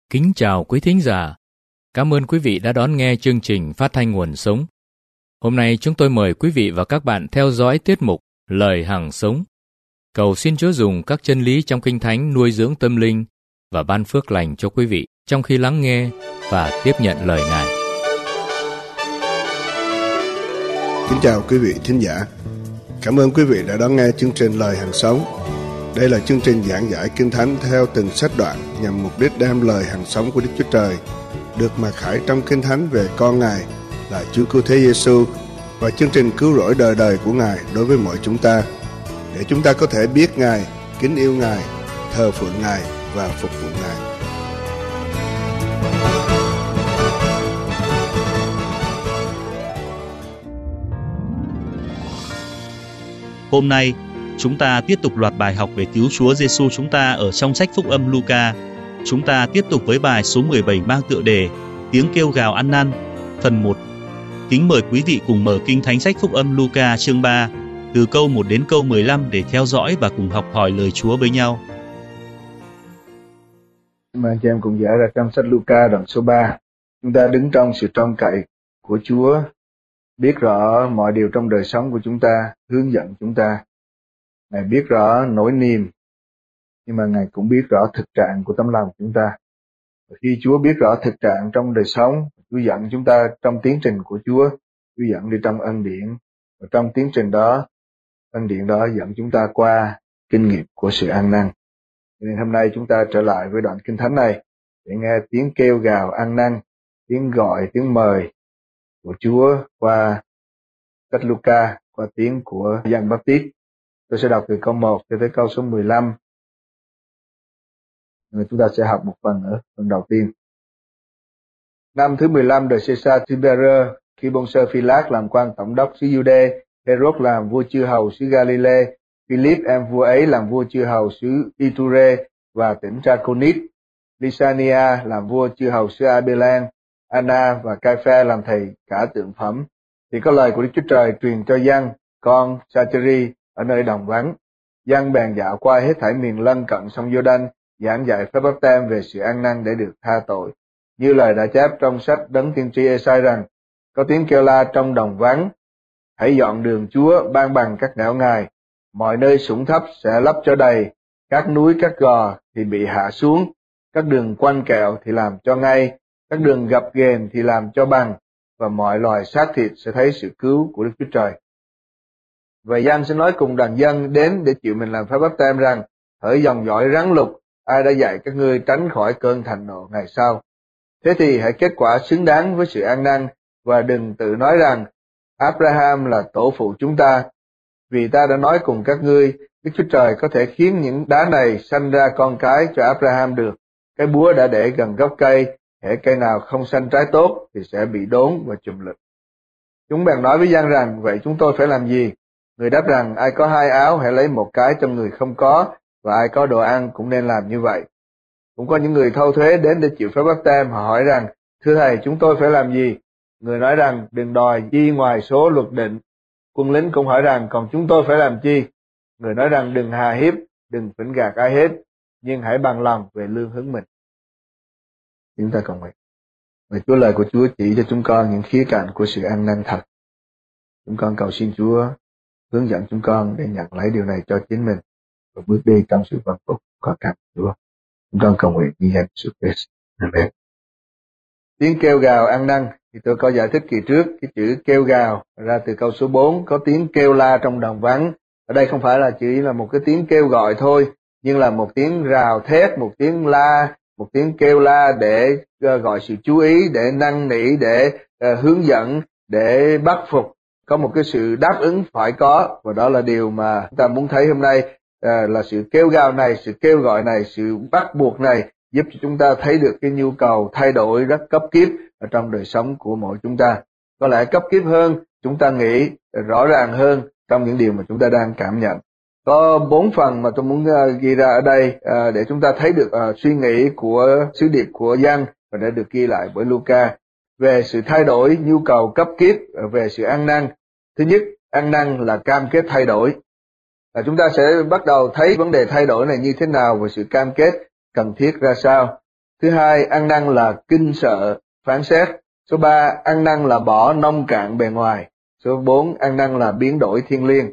Kính chào quý thính giả. Cảm ơn quý vị đã đón nghe chương trình phát thanh Nguồn Sống. Hôm nay chúng tôi mời quý vị và các bạn theo dõi tiết mục Lời Hằng Sống. Cầu xin Chúa dùng các chân lý trong Kinh Thánh nuôi dưỡng tâm linh và ban phước lành cho quý vị trong khi lắng nghe và tiếp nhận lời Ngài. Kính chào quý vị thính giả. Cảm ơn quý vị đã đón nghe chương trình Lời Hằng Sống. Đây là chương trình giảng giải Kinh Thánh theo từng sách đoạn nhằm mục đích đem lời hằng sống của Đức Chúa Trời được mặc khải trong Kinh Thánh về con Ngài là Chúa Cứu Thế Giêsu và chương trình cứu rỗi đời đời của Ngài đối với mọi chúng ta, để chúng ta có thể biết Ngài, kính yêu Ngài, thờ phượng Ngài và phục vụ Ngài. Hôm nay, chúng ta tiếp tục loạt bài học về cứu Chúa Giêsu chúng ta ở trong sách Phúc âm Luca. Chúng ta tiếp tục với bài số 17 mang tựa đề Tiếng kêu gào ăn năn, phần 1. Kính mời quý vị cùng mở Kinh Thánh sách Phúc âm Luca chương 3, từ câu 1 đến câu 15 để theo dõi và cùng học hỏi lời Chúa với nhau. Anh chị em cùng giải ra trong sách Luca đoạn số 3. Chúng ta đứng trong sự trông cậy của Chúa, biết rõ mọi điều trong đời sống của chúng ta, hướng dẫn chúng ta. Ngài biết rõ nỗi niềm, nhưng mà Ngài cũng biết rõ thực trạng của tấm lòng chúng ta. Và khi Chúa biết rõ thực trạng trong đời sống, Chúa dẫn chúng ta trong tiến trình của Chúa dẫn đi trong ân điển. Và trong tiến trình đó, ân điển đó dẫn chúng ta qua kinh nghiệm của sự ăn năn. Nên hôm nay chúng ta trở lại với đoạn Kinh Thánh này để nghe tiếng kêu gào ăn năn, tiếng gọi, tiếng mời của Chúa qua sách Luca, qua tiếng của Giăng Báp-tít. Tôi sẽ đọc từ câu 1 cho tới câu số 15. Rồi chúng ta sẽ học một phần ở phần đầu tiên. Năm thứ 15 đời Caesar Tiberius, khi Bôn-sơ Phi-lát làm quan tổng đốc xứ Giu-đê, Hê-rốt làm vua chư hầu xứ Ga-li-lê, Philip em vua ấy làm vua chư hầu xứ Iture và tỉnh Traconit, Lysania làm vua chư hầu xứ Abilan, Anna và Cai-pha làm thầy cả tượng phẩm. Thì có lời của Đức Chúa Trời truyền cho Giăng, con Sa-chê-ri, ở nơi đồng vắng. Giăng bèn dạo qua hết thảy miền lân cận sông Giô-đanh, giảng dạy phép báp têm về sự ăn năn để được tha tội. Như lời đã chép trong sách Đấng tiên tri Ê-sai rằng, có tiếng kêu la trong đồng vắng, hãy dọn đường Chúa, ban bằng các nẻo Ngài. Mọi nơi sũng thấp sẽ lấp cho đầy, các núi các gò thì bị hạ xuống, các đường quanh quẹo thì làm cho ngay, các đường gập ghềnh thì làm cho bằng, và mọi loài xác thịt sẽ thấy sự cứu của Đức Chúa Trời. Vậy Giăng sẽ nói cùng đoàn dân đến để chịu mình làm phép báp têm rằng, hỡi dòng dõi rắn lục, ai đã dạy các ngươi tránh khỏi cơn thành nộ ngày sau. Thế thì hãy kết quả xứng đáng với sự ăn năn, và đừng tự nói rằng, Abraham là tổ phụ chúng ta. Vì ta đã nói cùng các ngươi, Đức Chúa Trời có thể khiến những đá này sanh ra con cái cho Abraham được. Cái búa đã để gần gốc cây, hễ cây nào không sanh trái tốt thì sẽ bị đốn và chùm lực. Chúng bèn nói với Giăng rằng, vậy chúng tôi phải làm gì? Người đáp rằng, ai có 2 áo hãy lấy một cái cho người không có, và ai có đồ ăn cũng nên làm như vậy. Cũng có những người thâu thuế đến để chịu phép báp têm, họ hỏi rằng, thưa thầy, chúng tôi phải làm gì? Người nói rằng, đừng đòi chi ngoài số luật định. Quân lính cũng hỏi rằng, còn chúng tôi phải làm chi? Người nói rằng, đừng hà hiếp, đừng phỉnh gạt ai hết, nhưng hãy bằng lòng về lương hướng mình. Chúng ta cầu nguyện. Vậy Chúa, lời của Chúa chỉ cho chúng con những khía cạnh của sự ăn năn thật. Chúng con cầu xin Chúa hướng dẫn chúng con để nhận lấy điều này cho chính mình và bước đi trong sự vâng phục có cảm Chúa. Chúng con cầu nguyện như danh Jesus Christ. Amen. Tiếng kêu gào ăn năn thì tôi có giải thích kỳ trước, cái chữ kêu gào ra từ câu số 4, có tiếng kêu la trong đồng vắng. Ở đây không phải là chỉ là một cái tiếng kêu gọi thôi, nhưng là một tiếng rào thét, một tiếng la, một tiếng kêu la để gọi sự chú ý, để năn nỉ, để hướng dẫn, để bắt phục. Có một cái sự đáp ứng phải có, và đó là điều mà chúng ta muốn thấy hôm nay, là sự kêu gào này, sự kêu gọi này, sự bắt buộc này giúp cho chúng ta thấy được cái nhu cầu thay đổi rất cấp kíp ở trong đời sống của mỗi chúng ta. Có lẽ cấp kíp hơn, chúng ta nghĩ rõ ràng hơn trong những điều mà chúng ta đang cảm nhận. Có 4 phần mà tôi muốn ghi ra ở đây để chúng ta thấy được suy nghĩ của sứ điệp của Giăng và đã được ghi lại bởi Luca về sự thay đổi, nhu cầu cấp kíp, về sự ăn năn. Thứ nhất, ăn năn là cam kết thay đổi. Chúng ta sẽ bắt đầu thấy vấn đề thay đổi này như thế nào và sự cam kết cần thiết ra sao. Thứ hai, ăn năn là kinh sợ, phán xét. Số 3, ăn năn là bỏ nông cạn bề ngoài. Số 4, ăn năn là biến đổi thiêng liêng.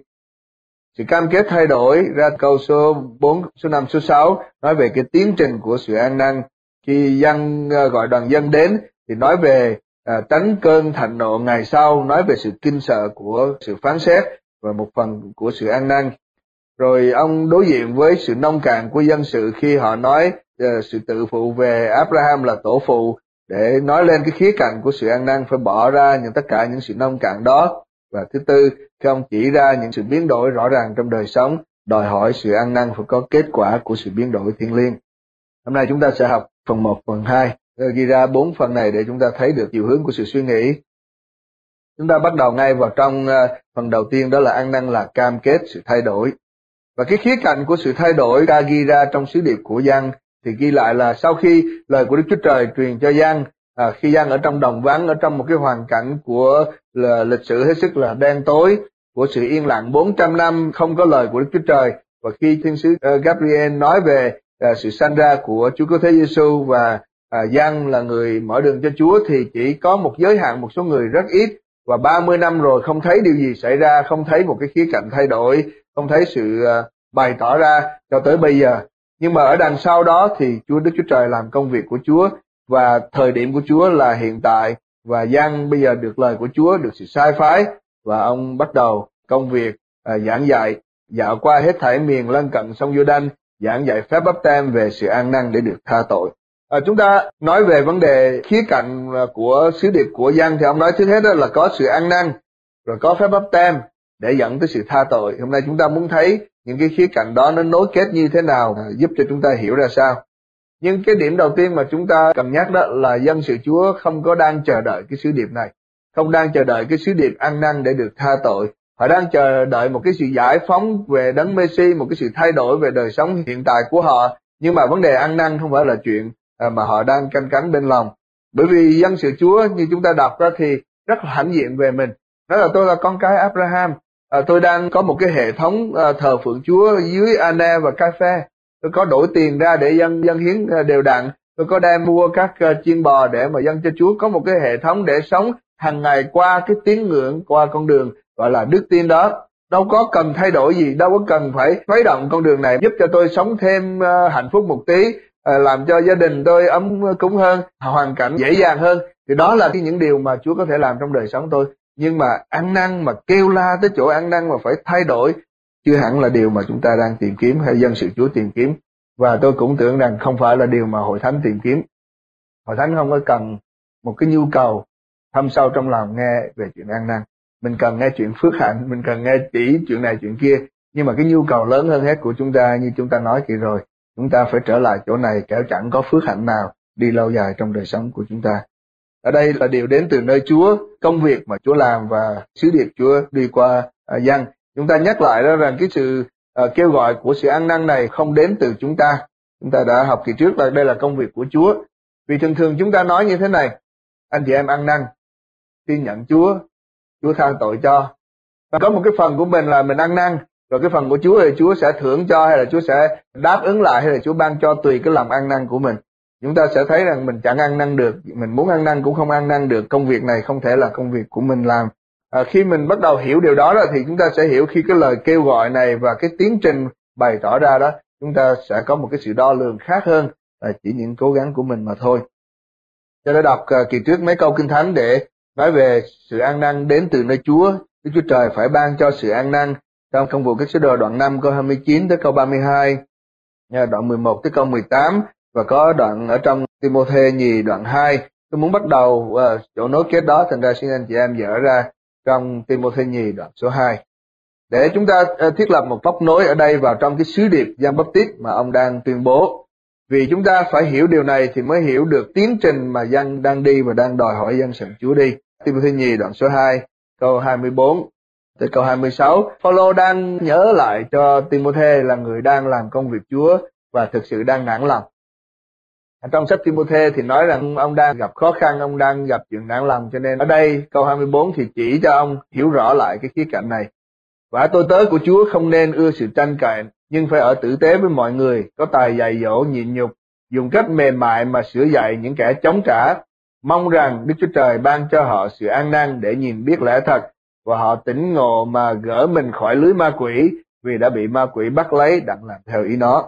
Sự cam kết thay đổi ra câu số 4, số 5, số 6 nói về cái tiến trình của sự ăn năn. Khi dân gọi đoàn dân đến thì nói về tránh cơn thạnh nộ ngày sau, nói về sự kinh sợ của sự phán xét và một phần của sự ăn năn. Rồi ông đối diện với sự nông cạn của dân sự khi họ nói sự tự phụ về Abraham là tổ phụ, để nói lên cái khía cạnh của sự ăn năn phải bỏ ra tất cả những sự nông cạn đó. Và thứ tư, khi ông chỉ ra những sự biến đổi rõ ràng trong đời sống, đòi hỏi sự ăn năn phải có kết quả của sự biến đổi thiêng liêng. Hôm nay chúng ta sẽ học phần 1, phần 2, ghi ra 4 phần này để chúng ta thấy được chiều hướng của sự suy nghĩ. Chúng ta bắt đầu ngay vào trong phần đầu tiên, đó là ăn năn là cam kết sự thay đổi. Và cái khía cạnh của sự thay đổi ta ghi ra trong sứ điệp của Giăng thì ghi lại là sau khi lời của Đức Chúa Trời truyền cho Giăng, khi Giăng ở trong đồng vắng, ở trong một cái hoàn cảnh của lịch sử hết sức là đen tối, của sự yên lặng 400 năm không có lời của Đức Chúa Trời, và khi thiên sứ Gabriel nói về sự sanh ra của Chúa Cứu Thế Giêsu và Giăng là người mở đường cho Chúa, thì chỉ có một giới hạn, một số người rất ít, và 30 năm rồi không thấy điều gì xảy ra, không thấy một cái khía cạnh thay đổi, không thấy sự bày tỏ ra cho tới bây giờ. Nhưng mà ở đằng sau đó thì Đức Chúa Trời làm công việc của Chúa, và thời điểm của Chúa là hiện tại, và Giăng bây giờ được lời của Chúa, được sự sai phái, và ông bắt đầu công việc giảng dạy, dạo qua hết thảy miền lân cận sông Giô-đanh, giảng dạy phép báp têm về sự ăn năn để được tha tội. Chúng ta nói về vấn đề khía cạnh của sứ điệp của Giăng thì ông nói trước hết đó là có sự ăn năn, rồi có phép báp têm để dẫn tới sự tha tội. Hôm nay chúng ta muốn thấy những cái khía cạnh đó nó nối kết như thế nào, giúp cho chúng ta hiểu ra sao. Nhưng cái điểm đầu tiên mà chúng ta cần nhắc đó là dân sự Chúa không có đang chờ đợi cái sứ điệp này, không đang chờ đợi cái sứ điệp ăn năn để được tha tội. Họ đang chờ đợi một cái sự giải phóng về Đấng Mê-si, một cái sự thay đổi về đời sống hiện tại của họ. Nhưng mà vấn đề ăn năn không phải là chuyện mà họ đang canh cánh bên lòng. Bởi vì dân sự Chúa như chúng ta đọc ra thì rất là hãnh diện về mình. Nói là tôi là con cái Abraham, tôi đang có một cái hệ thống thờ phượng Chúa dưới Anna và Cai-phe. Tôi có đổi tiền ra để dân hiến đều đặn. Tôi có đem mua các chiên bò để mà dâng cho Chúa. Có một cái hệ thống để sống hàng ngày qua cái tín ngưỡng, qua con đường gọi là đức tin đó. Đâu có cần thay đổi gì, đâu có cần phải khuấy động con đường này giúp cho tôi sống thêm hạnh phúc một tí, làm cho gia đình tôi ấm cúng hơn, hoàn cảnh dễ dàng hơn. Thì đó là những điều mà Chúa có thể làm trong đời sống tôi. Nhưng mà ăn năn, mà kêu la tới chỗ ăn năn mà phải thay đổi, chưa hẳn là điều mà chúng ta đang tìm kiếm hay dân sự Chúa tìm kiếm. Và tôi cũng tưởng rằng không phải là điều mà Hội Thánh tìm kiếm. Hội Thánh không có cần một cái nhu cầu thâm sâu trong lòng nghe về chuyện ăn năn. Mình cần nghe chuyện phước hạnh, mình cần nghe chỉ chuyện này chuyện kia. Nhưng mà cái nhu cầu lớn hơn hết của chúng ta, như chúng ta nói kỳ rồi, chúng ta phải trở lại chỗ này, kẻo chẳng có phước hạnh nào đi lâu dài trong đời sống của chúng ta. Ở đây là điều đến từ nơi Chúa, công việc mà Chúa làm và sứ điệp Chúa đi qua Giăng. Chúng ta nhắc lại đó rằng cái sự kêu gọi của sự ăn năn này không đến từ chúng ta. Chúng ta đã học kỳ trước là đây là công việc của Chúa. Vì thường thường chúng ta nói như thế này: anh chị em ăn năn, tin nhận Chúa, Chúa tha tội cho. Và có một cái phần của mình là mình ăn năn, rồi cái phần của Chúa thì Chúa sẽ thưởng cho, hay là Chúa sẽ đáp ứng lại, hay là Chúa ban cho tùy cái lòng ăn năn của mình. Chúng ta sẽ thấy rằng mình chẳng ăn năn được, mình muốn ăn năn cũng không ăn năn được. Công việc này không thể là công việc của mình làm. Khi mình bắt đầu hiểu điều đó thì chúng ta sẽ hiểu khi cái lời kêu gọi này và cái tiến trình bày tỏ ra đó, chúng ta sẽ có một cái sự đo lường khác hơn là chỉ những cố gắng của mình mà thôi. Tôi đã đọc kỳ trước mấy câu Kinh Thánh để nói về sự ăn năn đến từ nơi Chúa. Đức Chúa Trời phải ban cho sự ăn năn trong Công vụ các sứ đồ đoạn 5 câu 29 tới câu 32, đoạn 11 tới câu 18, và có đoạn ở trong Ti-mô-thê nhì đoạn 2. Tôi muốn bắt đầu chỗ nối kết đó, thành ra xin anh chị em dở ra trong Ti-mô-thê nhì đoạn số 2. Để chúng ta thiết lập một móc nối ở đây vào trong cái sứ điệp Giăng Báp-tít mà ông đang tuyên bố. Vì chúng ta phải hiểu điều này thì mới hiểu được tiến trình mà Giăng đang đi và đang đòi hỏi dân sự Chúa đi. Ti-mô-thê nhì đoạn số 2 câu 24 tới câu 26, Phao-lô đang nhớ lại cho Ti-mô-thê là người đang làm công việc Chúa và thực sự đang nản lòng. Trong sách Ti-mô-thê thì nói rằng ông đang gặp khó khăn, ông đang gặp chuyện nản lòng, cho nên ở đây câu 24 thì chỉ cho ông hiểu rõ lại cái khía cạnh này. Và tôi tớ của Chúa không nên ưa sự tranh cãi, nhưng phải ở tử tế với mọi người, có tài dạy dỗ nhịn nhục, dùng cách mềm mại mà sửa dạy những kẻ chống trả, mong rằng Đức Chúa Trời ban cho họ sự an năng để nhìn biết lẽ thật, và họ tỉnh ngộ mà gỡ mình khỏi lưới ma quỷ, vì đã bị ma quỷ bắt lấy đặng làm theo ý nó.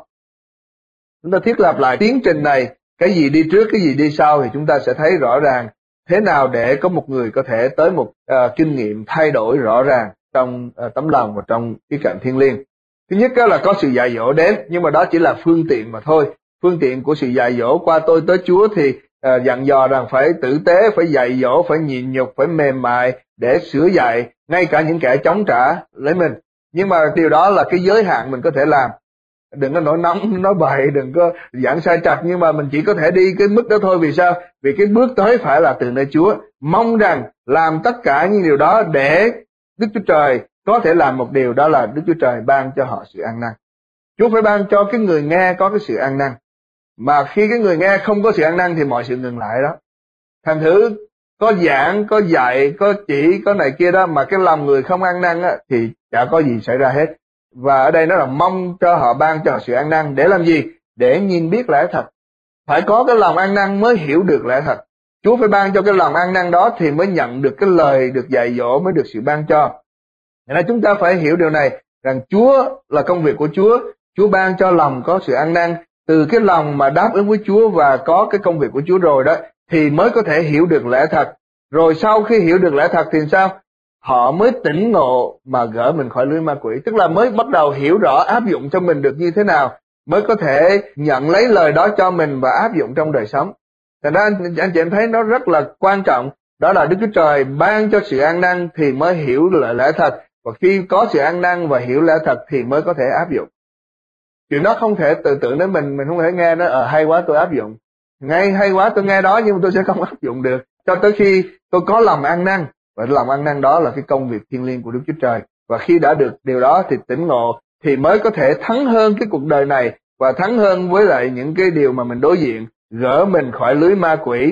Chúng ta thiết lập lại tiến trình này, cái gì đi trước, cái gì đi sau, thì chúng ta sẽ thấy rõ ràng thế nào để có một người có thể tới một kinh nghiệm thay đổi rõ ràng trong tấm lòng và trong khía cạnh thiêng liêng. Thứ nhất là có sự dạy dỗ đến, nhưng mà đó chỉ là phương tiện mà thôi. Phương tiện của sự dạy dỗ qua tôi tới Chúa thì dặn dò rằng phải tử tế, phải dạy dỗ, phải nhịn nhục, phải mềm mại để sửa dạy ngay cả những kẻ chống trả lấy mình. Nhưng mà điều đó là cái giới hạn mình có thể làm. Đừng có nổi nóng, nói bậy, đừng có giảng sai trật, nhưng mà mình chỉ có thể đi cái mức đó thôi. Vì sao? Vì cái bước tới phải là từ nơi Chúa. Mong rằng làm tất cả những điều đó để Đức Chúa Trời có thể làm một điều, đó là Đức Chúa Trời ban cho họ sự an năng. Chúa phải ban cho cái người nghe có cái sự an năng. Mà khi cái người nghe không có sự an năng thì mọi sự ngừng lại đó. Thành thử có giảng, có dạy, có chỉ, có này kia đó, mà cái lòng người không an năng á, thì chả có gì xảy ra hết. Và ở đây nó là mong cho họ ban cho họ sự an năng. Để làm gì? Để nhìn biết lẽ thật. Phải có cái lòng an năng mới hiểu được lẽ thật. Chúa phải ban cho cái lòng an năng đó thì mới nhận được cái lời được dạy dỗ, mới được sự ban cho. Nên chúng ta phải hiểu điều này, rằng Chúa là công việc của Chúa. Chúa ban cho lòng có sự an năng. Từ cái lòng mà đáp ứng với Chúa và có cái công việc của Chúa rồi đó, thì mới có thể hiểu được lẽ thật. Rồi sau khi hiểu được lẽ thật thì sao? Họ mới tỉnh ngộ mà gỡ mình khỏi lưới ma quỷ. Tức là mới bắt đầu hiểu rõ áp dụng cho mình được như thế nào, mới có thể nhận lấy lời đó cho mình và áp dụng trong đời sống. Thành ra anh chị em thấy nó rất là quan trọng. Đó là Đức Chúa Trời ban cho sự an năng thì mới hiểu lẽ thật. Và khi có sự an năng và hiểu lẽ thật thì mới có thể áp dụng. Chuyện đó không thể tự tưởng đến mình không thể nghe nó hay quá tôi áp dụng. Ngay hay quá tôi nghe đó nhưng mà tôi sẽ không áp dụng được. Cho tới khi tôi có lòng an năng. Và lòng an năng đó là cái công việc thiêng liêng của Đức Chúa Trời. Và khi đã được điều đó thì tỉnh ngộ thì mới có thể thắng hơn cái cuộc đời này và thắng hơn với lại những cái điều mà mình đối diện, gỡ mình khỏi lưới ma quỷ.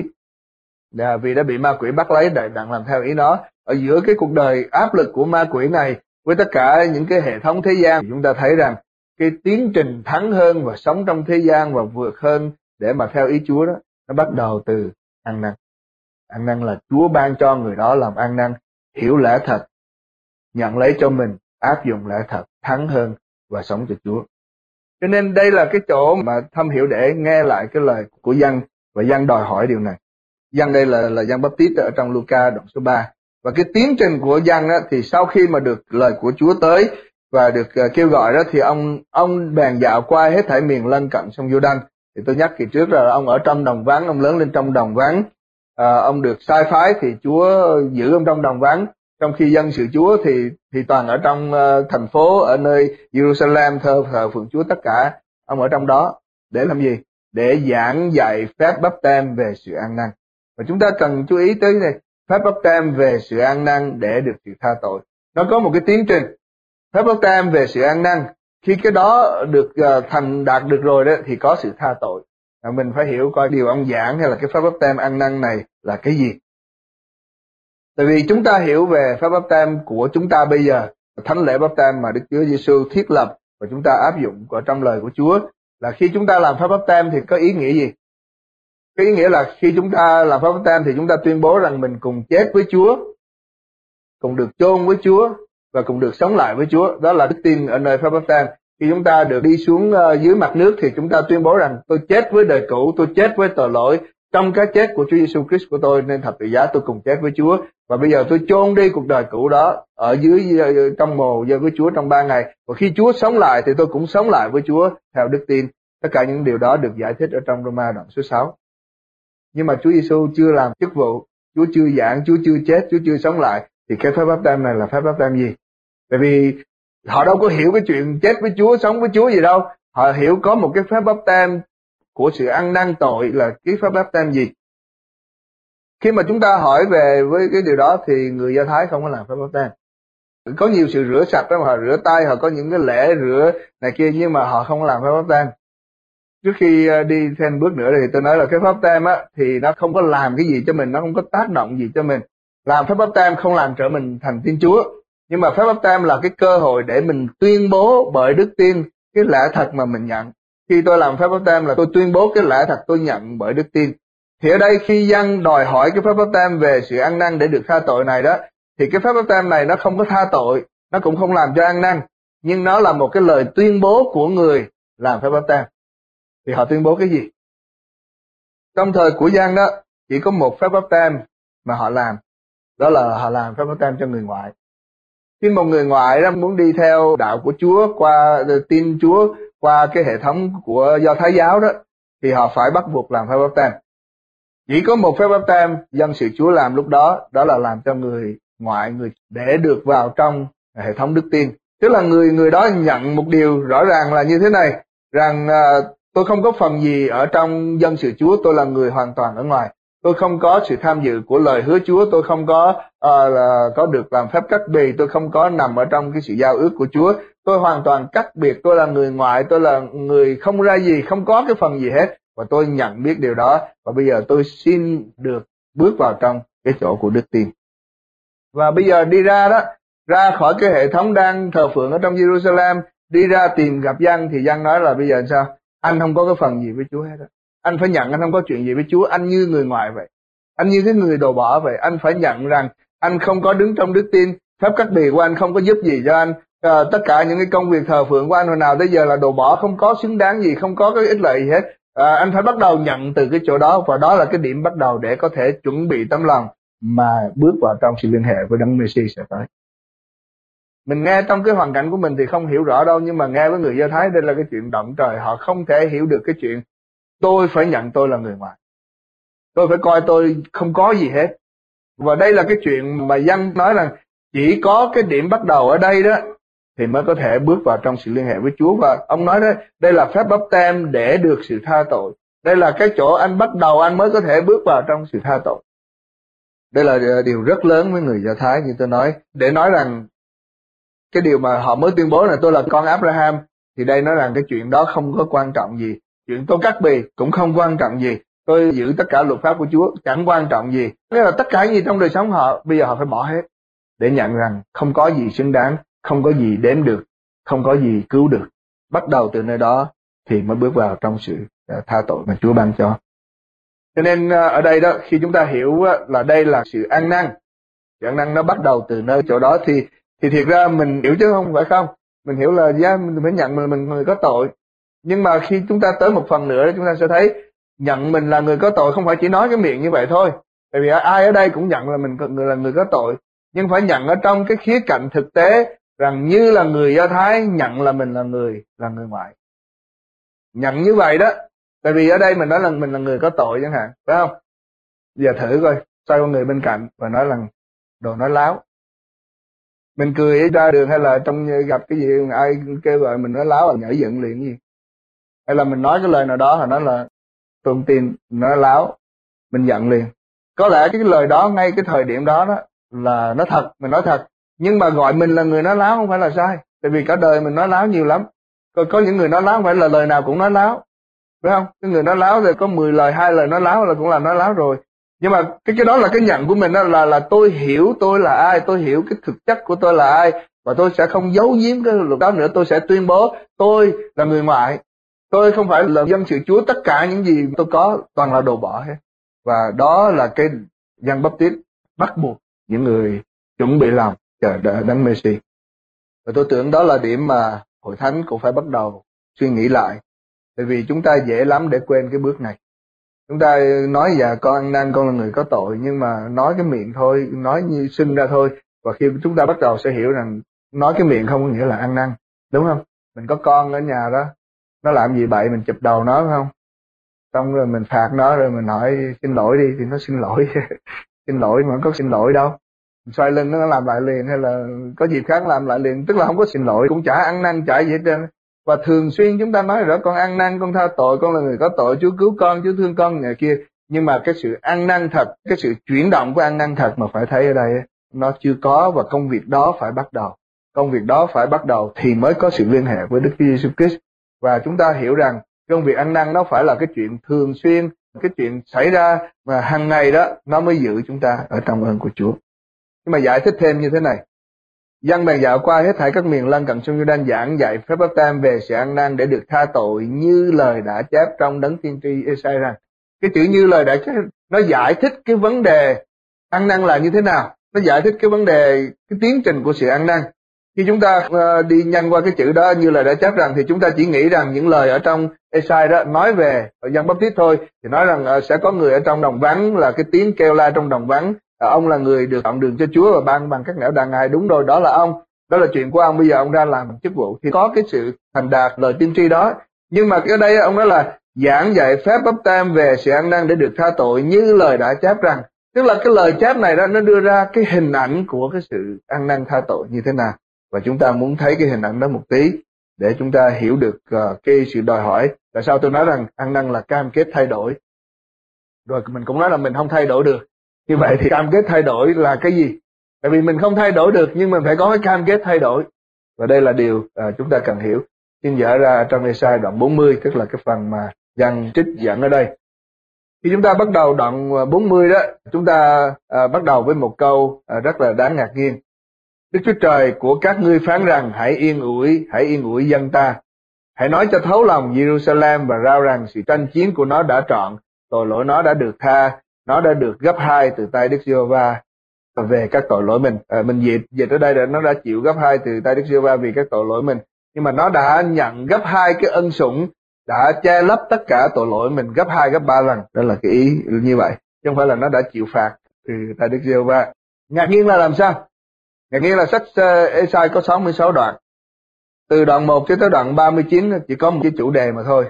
Vì đã bị ma quỷ bắt lấy đặng làm theo ý nó. Ở giữa cái cuộc đời áp lực của ma quỷ này với tất cả những cái hệ thống thế gian, chúng ta thấy rằng cái tiến trình thắng hơn và sống trong thế gian và vượt hơn để mà theo ý Chúa đó, nó bắt đầu từ an năng. An năng là Chúa ban cho người đó làm an năng, hiểu lẽ thật, nhận lấy cho mình, áp dụng lẽ thật, thắng hơn và sống cho Chúa. Cho nên đây là cái chỗ mà thâm hiểu để nghe lại cái lời của Giăng, và Giăng đòi hỏi điều này. Giăng đây là Giăng Báp-tít ở trong Luca đoạn số 3. Và cái tiến trình của Giăng á, thì sau khi mà được lời của Chúa tới và được kêu gọi đó, thì ông bèn dạo qua hết thảy miền lân cận sông Giô-đanh. Thì tôi nhắc kỳ trước là ông ở trong đồng vắng, ông lớn lên trong đồng vắng. Ông được sai phái thì Chúa giữ ông trong đồng vắng, trong khi dân sự Chúa thì toàn ở trong thành phố, ở nơi Jerusalem thờ phượng Chúa tất cả. Ông ở trong đó để làm gì? Để giảng dạy phép báp têm về sự an năng. Và chúng ta cần chú ý tới này, phép báp têm về sự an năng để được sự tha tội. Nó có một cái tiến trình. Phép báp têm về sự an năng, khi cái đó được đạt được rồi đó thì có sự tha tội. Mình phải hiểu coi điều ông giảng hay là cái phép báp têm an năng này là cái gì. Tại vì chúng ta hiểu về phép báp têm của chúng ta bây giờ, thánh lễ báp têm mà Đức Chúa Giêsu thiết lập và chúng ta áp dụng ở trong lời của Chúa, là khi chúng ta làm phép báp têm thì có ý nghĩa gì? Cái ý nghĩa là khi chúng ta làm phép báp têm thì chúng ta tuyên bố rằng mình cùng chết với Chúa, cùng được chôn với Chúa và cùng được sống lại với Chúa. Đó là đức tin ở nơi phép báp têm. Khi chúng ta được đi xuống dưới mặt nước thì chúng ta tuyên bố rằng tôi chết với đời cũ, tôi chết với tội lỗi. Trong cái chết của Chúa Giêsu Christ của tôi nên thập tự giá tôi cùng chết với Chúa. Và bây giờ tôi chôn đi cuộc đời cũ đó ở dưới trong mồ với Chúa trong 3 ngày. Và khi Chúa sống lại thì tôi cũng sống lại với Chúa theo đức tin. Tất cả những điều đó được giải thích ở trong Roma đoạn số 6. Nhưng mà Chúa Giêsu chưa làm chức vụ, Chúa chưa giảng, Chúa chưa chết, Chúa chưa sống lại. Thì cái phép báp têm này là phép báp têm gì? Tại vì họ đâu có hiểu cái chuyện chết với Chúa, sống với Chúa gì đâu. Họ hiểu có một cái phép báp têm của sự ăn năn tội là cái phép báp têm gì. Khi mà chúng ta hỏi về với cái điều đó thì người Do Thái không có làm phép báp têm. Có nhiều sự rửa sạch đó, mà họ rửa tay, họ có những cái lễ rửa này kia, nhưng mà họ không làm phép báp têm. Trước khi đi thêm bước nữa thì tôi nói là cái phép báp têm á thì nó không có làm cái gì cho mình, nó không có tác động gì cho mình. Làm phép báp têm không làm trở mình thành Tin Chúa, nhưng mà phép báp têm là cái cơ hội để mình tuyên bố bởi đức tin cái lẽ thật mà mình nhận. Khi tôi làm phép báp têm là tôi tuyên bố cái lẽ thật tôi nhận bởi đức tin. Thì ở đây khi dân đòi hỏi cái phép báp têm về sự ăn năn để được tha tội này đó, thì cái phép báp têm này nó không có tha tội, nó cũng không làm cho ăn năn, nhưng nó là một cái lời tuyên bố của người làm phép báp têm. Thì họ tuyên bố cái gì? Trong thời của dân đó, chỉ có một phép báp têm mà họ làm, đó là họ làm phép báp têm cho người ngoại. Khi một người ngoại đó muốn đi theo đạo của Chúa, qua tin Chúa qua cái hệ thống của Do Thái giáo đó, thì họ phải bắt buộc làm phép báp têm. Chỉ có một phép báp têm dân sự Chúa làm lúc đó, đó là làm cho người ngoại, người để được vào trong hệ thống đức tin. Tức là người đó nhận một điều rõ ràng là như thế này, rằng tôi không có phần gì ở trong dân sự Chúa, tôi là người hoàn toàn ở ngoài. Tôi không có sự tham dự của lời hứa Chúa, tôi không có được làm phép cắt bì, tôi không có nằm ở trong cái sự giao ước của Chúa. Tôi hoàn toàn cắt biệt, tôi là người ngoại, tôi là người không ra gì, không có cái phần gì hết. Và tôi nhận biết điều đó, và bây giờ tôi xin được bước vào trong cái chỗ của đức tin. Và bây giờ đi ra đó, ra khỏi cái hệ thống đang thờ phượng ở trong Jerusalem, đi ra tìm gặp dân, thì dân nói là bây giờ sao? Anh không có cái phần gì với Chúa hết đó. Anh phải nhận anh không có chuyện gì với Chúa, anh như người ngoại vậy. Anh như cái người đồ bỏ vậy. Anh phải nhận rằng anh không có đứng trong đức tin, phép cắt bì của anh không có giúp gì cho anh. Tất cả những cái công việc thờ phượng của anh hồi nào tới giờ là đồ bỏ, không có xứng đáng gì, không có cái ích lợi gì hết. Anh phải bắt đầu nhận từ cái chỗ đó, và đó là cái điểm bắt đầu để có thể chuẩn bị tấm lòng mà bước vào trong sự liên hệ với Đấng Messi sẽ tới. Mình nghe trong cái hoàn cảnh của mình thì không hiểu rõ đâu, nhưng mà nghe với người Do Thái đây là cái chuyện động trời. Họ không thể hiểu được cái chuyện tôi phải nhận tôi là người ngoại, tôi phải coi tôi không có gì hết. Và đây là cái chuyện mà dân nói rằng chỉ có cái điểm bắt đầu ở đây đó thì mới có thể bước vào trong sự liên hệ với Chúa. Và ông nói đó, đây là phép báp têm để được sự tha tội. Đây là cái chỗ anh bắt đầu anh mới có thể bước vào trong sự tha tội. Đây là điều rất lớn với người Do Thái, như tôi nói, để nói rằng cái điều mà họ mới tuyên bố là tôi là con Abraham, thì đây nói rằng cái chuyện đó không có quan trọng gì. Chuyện tôi cắt bì cũng không quan trọng gì. Tôi giữ tất cả luật pháp của Chúa chẳng quan trọng gì. Thế là tất cả gì trong đời sống họ bây giờ họ phải bỏ hết để nhận rằng không có gì xứng đáng, không có gì đếm được, không có gì cứu được. Bắt đầu từ nơi đó thì mới bước vào trong sự tha tội mà Chúa ban cho. Cho nên ở đây đó, khi chúng ta hiểu là đây là sự ăn năn, sự ăn năn nó bắt đầu từ nơi chỗ đó, thì thiệt ra mình hiểu chứ không phải không. Mình hiểu là mình phải nhận mình người có tội. Nhưng mà khi chúng ta tới một phần nữa, chúng ta sẽ thấy nhận mình là người có tội không phải chỉ nói cái miệng như vậy thôi. Tại vì ai ở đây cũng nhận là mình là người có tội, nhưng phải nhận ở trong cái khía cạnh thực tế, rằng như là người Do Thái nhận là mình là người ngoại. Nhận như vậy đó. Tại vì ở đây mình nói là mình là người có tội chẳng hạn, phải không? Giờ thử coi, xoay con người bên cạnh và nói là đồ nói láo. Mình cười ra đường hay là trong gặp cái gì ai kêu gọi mình nói láo là nhảy dựng liền gì. Hay là mình nói cái lời nào đó họ nói là tôi không tin, nói láo, mình giận liền. Có lẽ cái lời đó ngay cái thời điểm đó đó là nó thật, mình nói thật. Nhưng mà gọi mình là người nói láo không phải là sai. Tại vì cả đời mình nói láo nhiều lắm. Có những người nói láo không phải là lời nào cũng nói láo, phải không? Cái người nói láo rồi có 10 lời, 2 lời nói láo là cũng là nói láo rồi. Nhưng mà cái đó là cái nhận của mình, đó là tôi hiểu tôi là ai, tôi hiểu cái thực chất của tôi là ai, và tôi sẽ không giấu giếm cái luật đó nữa. Tôi sẽ tuyên bố tôi là người ngoại, tôi không phải là dân sự Chúa, tất cả những gì tôi có toàn là đồ bỏ hết. Và đó là cái Giăng Báp-tít bắt buộc những người chuẩn bị lòng chờ đợi Đấng Messi. Và tôi tưởng đó là điểm mà Hội Thánh cũng phải bắt đầu suy nghĩ lại. Tại vì chúng ta dễ lắm để quên cái bước này. Chúng ta nói con ăn năn, con là người có tội, nhưng mà nói cái miệng thôi, nói như xưng ra thôi. Và khi chúng ta bắt đầu sẽ hiểu rằng nói cái miệng không có nghĩa là ăn năn, đúng không? Mình có con ở nhà đó, nó làm gì bậy mình chụp đầu nó, phải không? Xong rồi mình phạt nó, rồi mình hỏi xin lỗi đi, thì nó xin lỗi. Xin lỗi mà có xin lỗi đâu. Mình xoay lưng nó làm lại liền, hay là có dịp khác làm lại liền, tức là không có xin lỗi, cũng chả ăn năn chả gì hết trơn. Và thường xuyên chúng ta nói rõ con ăn năn, con tha tội, con là người có tội, Chúa cứu con, Chúa thương con ngày kia. Nhưng mà cái sự ăn năn thật, cái sự chuyển động của ăn năn thật mà phải thấy ở đây, nó chưa có, và công việc đó phải bắt đầu. Công việc đó phải bắt đầu thì mới có sự liên hệ với Đức Chúa Giêsu Christ. Và chúng ta hiểu rằng công việc ăn năn nó phải là cái chuyện thường xuyên, cái chuyện xảy ra mà hàng ngày đó, nó mới giữ chúng ta ở trong ơn của Chúa. Nhưng mà giải thích thêm như thế này. Dân bèn dạo qua hết thảy các miền lân cận sông Giô-đanh giảng dạy phép báp têm về sự ăn năn để được tha tội, như lời đã chép trong đấng tiên tri Ê-sai rằng. Cái chữ như lời đã chép nó giải thích cái vấn đề ăn năn là như thế nào, nó giải thích cái vấn đề, cái tiến trình của sự ăn năn. Khi chúng ta đi nhanh qua cái chữ đó như lời đã chép rằng, thì chúng ta chỉ nghĩ rằng những lời ở trong Ê-sai đó nói về Giăng Báp Tít thôi, thì nói rằng sẽ có người ở trong đồng vắng, là cái tiếng kêu la trong đồng vắng, ông là người được chọn đường cho Chúa và ban bằng các nẻo đàng ngài. Đúng rồi, đó là ông, đó là chuyện của ông, bây giờ ông ra làm chức vụ, thì có cái sự thành đạt lời tiên tri đó. Nhưng mà ở đây ông nói là giảng dạy phép báp têm về sự ăn năn để được tha tội, như lời đã chép rằng. Tức là cái lời chép này đó, nó đưa ra cái hình ảnh của cái sự ăn năn tha tội như thế nào, và chúng ta muốn thấy cái hình ảnh đó một tí để chúng ta hiểu được cái sự đòi hỏi. Tại sao tôi nói rằng ăn năn là cam kết thay đổi, rồi mình cũng nói là mình không thay đổi được. Như vậy thì cam kết thay đổi là cái gì? Tại vì mình không thay đổi được, nhưng mình phải có cái cam kết thay đổi, và đây là điều chúng ta cần hiểu. Xin dở ra trong Ê-sai đoạn 40, tức là cái phần mà Giăng trích dẫn ở đây. Khi chúng ta bắt đầu đoạn 40 đó, chúng ta bắt đầu với một câu rất là đáng ngạc nhiên. Đức Chúa Trời của các ngươi phán rằng, hãy yên ủi dân ta. Hãy nói cho thấu lòng Jerusalem và rao rằng sự tranh chiến của nó đã trọn, tội lỗi nó đã được tha, nó đã được gấp 2 từ tay Đức Giê-hô-va về các tội lỗi mình. Mình dịch ở đây là nó đã chịu gấp 2 từ tay Đức Giê-hô-va vì các tội lỗi mình. Nhưng mà nó đã nhận gấp 2 cái ân sủng, đã che lấp tất cả tội lỗi mình gấp 2, gấp 3 lần. Đó là cái ý như vậy, chứ không phải là nó đã chịu phạt từ tay Đức Giê-hô-va. Ngạc nhiên là làm sao? Ngạc nhiên là sách Ê-sai có 66 đoạn. Từ đoạn 1 cho tới đoạn 39 chỉ có một cái chủ đề mà thôi.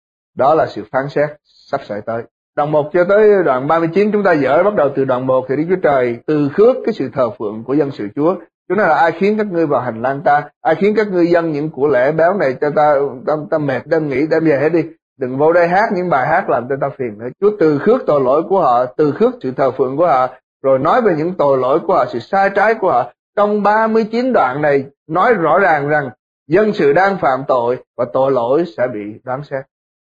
Đó là sự phán xét sắp xảy tới. Đoạn 1 cho tới đoạn 39 chúng ta dở bắt đầu từ đoạn 1 thì Đức Chúa Trời từ khước cái sự thờ phượng của dân sự Chúa. Chúa nói là ai khiến các ngươi vào hành lang ta, ai khiến các ngươi dâng những của lễ béo này cho ta mệt đem nghỉ đem về hết đi. Đừng vô đây hát những bài hát làm cho ta phiền nữa. Chúa từ khước tội lỗi của họ, từ khước sự thờ phượng của họ, rồi nói về những tội lỗi của họ, sự sai trái của họ. Trong 39 đoạn này nói rõ ràng rằng dân sự đang phạm tội và tội lỗi sẽ bị đoán xét.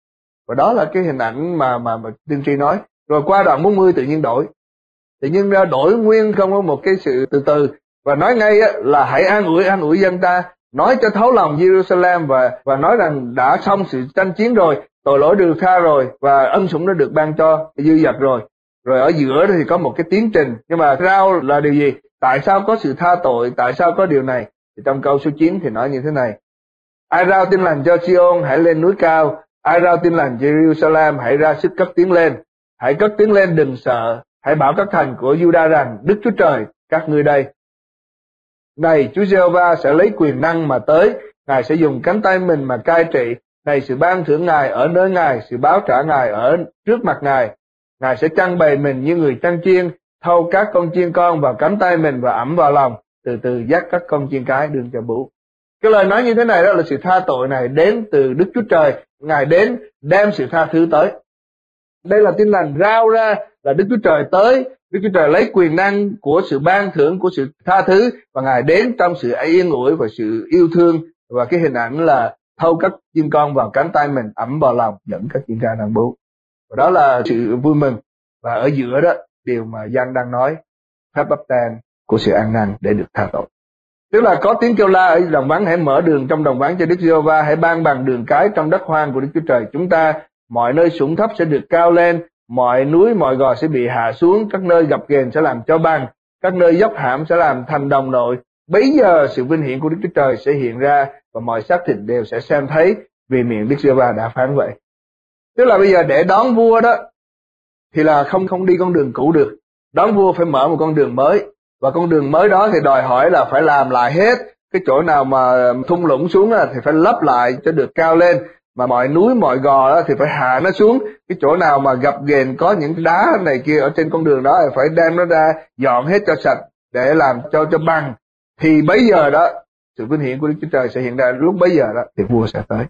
Và đó là cái hình ảnh mà tiên tri nói. Rồi qua đoạn 40 tự nhiên đổi. Tự nhiên đổi nguyên không có một cái sự từ từ. Và nói ngay là hãy an ủi dân ta. Nói cho thấu lòng Jerusalem và nói rằng đã xong sự tranh chiến rồi. Tội lỗi được tha rồi và ân sủng đã được ban cho dư dật rồi. Rồi ở giữa thì có một cái tiến trình. Nhưng mà rao là điều gì? Tại sao có sự tha tội? Tại sao có điều này? Thì trong câu số 9 thì nói như thế này. Ai rao tin lành cho Sion, hãy lên núi cao. Ai rao tin lành Jerusalem, hãy ra sức cất tiếng lên. Hãy cất tiếng lên đừng sợ. Hãy bảo các thành của Juda rằng, Đức Chúa Trời, các ngươi đây. Này, Chúa Giê-hô-va sẽ lấy quyền năng mà tới. Ngài sẽ dùng cánh tay mình mà cai trị. Này, sự ban thưởng Ngài ở nơi Ngài, sự báo trả Ngài ở trước mặt Ngài. Ngài sẽ chăn bày mình như người chăn chiên, thâu các con chiên con vào cánh tay mình và ẵm vào lòng, từ từ dắt các con chiên cái đường cho bú. Cái lời nói như thế này đó là sự tha tội này đến từ Đức Chúa Trời. Ngài đến đem sự tha thứ tới. Đây là tin lành rao ra là Đức Chúa Trời tới. Đức Chúa Trời lấy quyền năng của sự ban thưởng, của sự tha thứ, và Ngài đến trong sự yên ủi và sự yêu thương. Và cái hình ảnh là thâu các chiên con vào cánh tay mình, ẵm vào lòng, dẫn các chiên cái đang bú. Và đó là sự vui mừng. Và ở giữa đó, điều mà Giăng đang nói, phép báp têm của sự ăn năn để được tha tội. Tức là có tiếng kêu la ở đồng vắng, hãy mở đường trong đồng vắng cho Đức Giê-hô-va, hãy ban bằng đường cái trong đất hoang của Đức Chúa Trời chúng ta. Mọi nơi sũng thấp sẽ được cao lên, mọi núi mọi gò sẽ bị hạ xuống, các nơi gập ghềnh sẽ làm cho bằng, các nơi dốc hãm sẽ làm thành đồng nội. Bấy giờ sự vinh hiển của Đức Chúa Trời sẽ hiện ra và mọi xác thịt đều sẽ xem thấy, vì miệng Đức Giê-hô-va đã phán vậy. Tức là bây giờ để đón vua đó thì là không đi con đường cũ được. Đón vua phải mở một con đường mới. Và con đường mới đó thì đòi hỏi là phải làm lại hết. Cái chỗ nào mà thung lũng xuống thì phải lấp lại cho được cao lên. Mà mọi núi mọi gò thì phải hạ nó xuống. Cái chỗ nào mà gập ghềnh có những đá này kia ở trên con đường đó thì phải đem nó ra, dọn hết cho sạch để làm cho bằng. Thì bấy giờ đó sự vinh hiển của Đức Chúa Trời sẽ hiện ra. Lúc bấy giờ đó thì vua sẽ tới.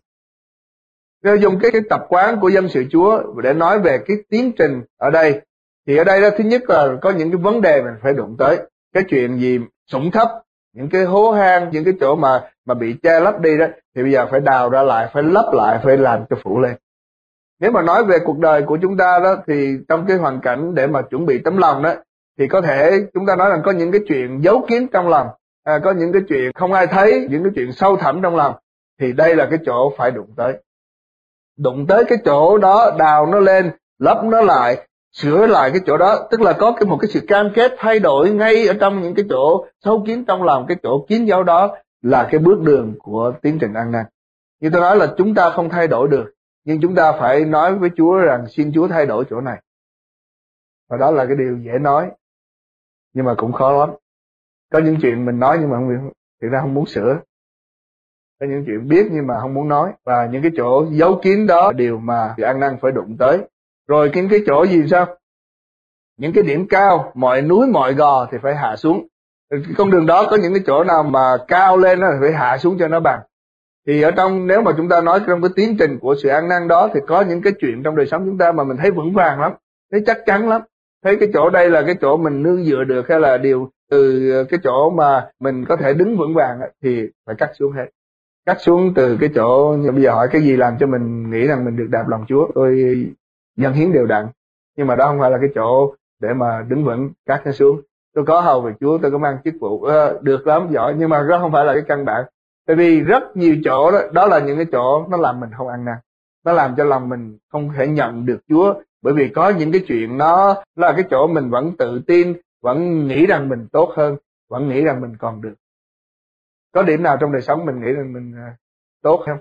Nếu dùng cái tập quán của dân sự Chúa để nói về cái tiến trình ở đây, thì ở đây đó, thứ nhất là có những cái vấn đề mình phải đụng tới. Cái chuyện gì sũng thấp, những cái hố hang, những cái chỗ mà bị che lấp đi đó, thì bây giờ phải đào ra lại, phải lấp lại, phải làm cho phủ lên. Nếu mà nói về cuộc đời của chúng ta đó, thì trong cái hoàn cảnh để mà chuẩn bị tấm lòng đó, thì có thể chúng ta nói rằng có những cái chuyện giấu kín trong lòng. có những cái chuyện không ai thấy, những cái chuyện sâu thẳm trong lòng, thì đây là cái chỗ phải đụng tới. Đụng tới cái chỗ đó, đào nó lên, lấp nó lại, sửa lại cái chỗ đó, tức là có một cái sự cam kết thay đổi ngay ở trong những cái chỗ sâu kín trong lòng, cái chỗ kín dấu đó là cái bước đường của tiến trình ăn năn. Như tôi nói là chúng ta không thay đổi được, nhưng chúng ta phải nói với Chúa rằng xin Chúa thay đổi chỗ này. Và đó là cái điều dễ nói, nhưng mà cũng khó lắm. Có những chuyện mình nói nhưng mà thực ra không muốn sửa. Có những chuyện biết nhưng mà không muốn nói. Và những cái chỗ giấu kín đó là điều mà sự ăn năn phải đụng tới. Rồi những cái chỗ gì sao? Những cái điểm cao, mọi núi mọi gò thì phải hạ xuống. Con đường đó có những cái chỗ nào mà cao lên thì phải hạ xuống cho nó bằng. Thì ở trong, nếu mà chúng ta nói trong cái tiến trình của sự ăn năn đó, thì có những cái chuyện trong đời sống chúng ta mà mình thấy vững vàng lắm, thấy chắc chắn lắm, thấy cái chỗ đây là cái chỗ mình nương dựa được, hay là điều từ cái chỗ mà mình có thể đứng vững vàng, thì phải cắt xuống hết. Cắt xuống từ cái chỗ, bây giờ hỏi cái gì làm cho mình nghĩ rằng mình được đạp lòng Chúa? Tôi dâng hiến đều đặn, nhưng mà đó không phải là cái chỗ để mà đứng vững, cắt nó xuống. Tôi có hầu về Chúa, tôi có mang chức vụ, được lắm, giỏi, nhưng mà đó không phải là cái căn bản. Tại vì rất nhiều chỗ đó là những cái chỗ nó làm mình không ăn năn, nó làm cho lòng mình không thể nhận được Chúa. Bởi vì có những cái chuyện nó là cái chỗ mình vẫn tự tin, vẫn nghĩ rằng mình tốt hơn, vẫn nghĩ rằng mình còn được. Có điểm nào trong đời sống mình nghĩ rằng mình tốt không?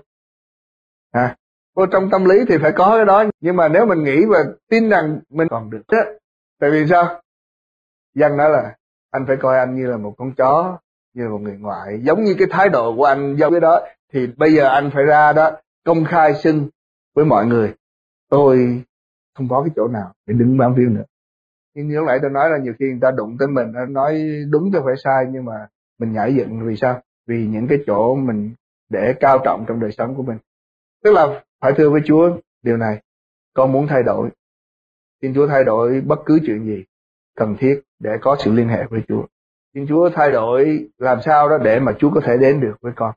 Trong tâm lý thì phải có cái đó, nhưng mà nếu mình nghĩ và tin rằng mình còn được đó. Tại vì sao? Dân nói là anh phải coi anh như là một con chó, như là một người ngoại, giống như cái thái độ của anh giống cái đó, thì bây giờ anh phải ra đó công khai xưng với mọi người, tôi không có cái chỗ nào để đứng bám víu nữa. Nhưng như lúc nãy tôi nói là nhiều khi người ta đụng tới mình, nói đúng cho phải sai, nhưng mà mình nhảy dựng. Vì sao? Vì những cái chỗ mình để cao trọng trong đời sống của mình. Tức là phải thưa với Chúa điều này, con muốn thay đổi, xin Chúa thay đổi bất cứ chuyện gì cần thiết để có sự liên hệ với Chúa. Xin Chúa thay đổi làm sao đó để mà Chúa có thể đến được với con.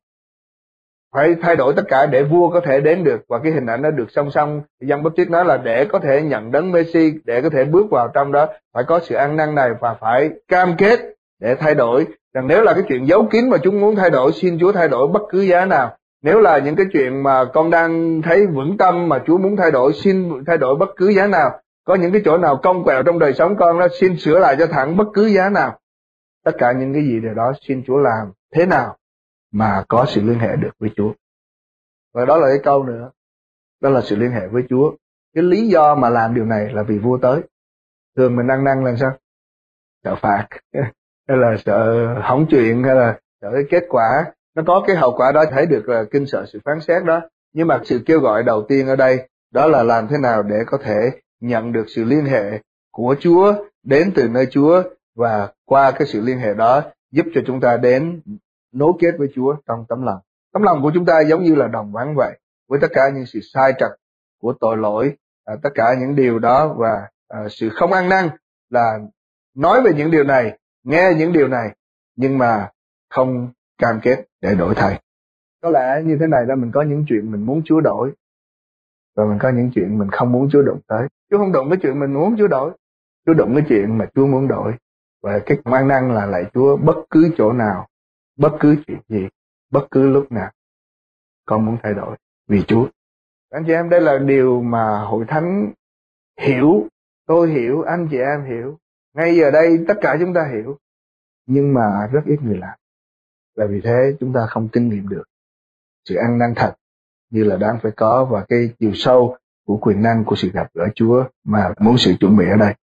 Phải thay đổi tất cả để vua có thể đến được, và cái hình ảnh đó được song song. Giăng Báp-tít nói là để có thể nhận đấng Messi, để có thể bước vào trong đó, phải có sự ăn năn này và phải cam kết để thay đổi. Rằng nếu là cái chuyện giấu kín mà chúng muốn thay đổi, xin Chúa thay đổi bất cứ giá nào. Nếu là những cái chuyện mà con đang thấy vững tâm mà Chúa muốn thay đổi, xin thay đổi bất cứ giá nào. Có những cái chỗ nào cong quẹo trong đời sống con đó, xin sửa lại cho thẳng bất cứ giá nào. Tất cả những cái gì điều đó xin Chúa làm thế nào mà có sự liên hệ được với Chúa. Và đó là cái câu nữa, đó là sự liên hệ với Chúa. Cái lý do mà làm điều này là vì vua tới. Thường mình ăn năn là sao? Sợ phạt, hay là sợ hỏng chuyện, hay là sợ cái kết quả. Nó có cái hậu quả đó, thấy được là kinh sợ sự phán xét đó. Nhưng mà sự kêu gọi đầu tiên ở đây, đó là làm thế nào để có thể nhận được sự liên hệ của Chúa, đến từ nơi Chúa, và qua cái sự liên hệ đó giúp cho chúng ta đến nối kết với Chúa trong tấm lòng. Tấm lòng của chúng ta giống như là đồng vắng vậy, với tất cả những sự sai trật của tội lỗi, tất cả những điều đó, và sự không ăn năn là nói về những điều này, nghe những điều này, nhưng mà không cam kết để đổi thay. Có lẽ như thế này đó, mình có những chuyện mình muốn Chúa đổi, và mình có những chuyện mình không muốn Chúa đụng tới. Chúa không đụng cái chuyện mình muốn Chúa đổi, Chúa đụng cái chuyện mà Chúa muốn đổi. Và cái ăn năn là lạy Chúa bất cứ chỗ nào, bất cứ chuyện gì, bất cứ lúc nào con muốn thay đổi vì Chúa. Anh chị em, đây là điều mà hội thánh hiểu, tôi hiểu, anh chị em hiểu, ngay giờ đây tất cả chúng ta hiểu, nhưng mà rất ít người làm. Là vì thế chúng ta không kinh nghiệm được sự ăn năn thật như là đáng phải có, và cái chiều sâu của quyền năng của sự gặp gỡ Chúa mà muốn sự chuẩn bị ở đây.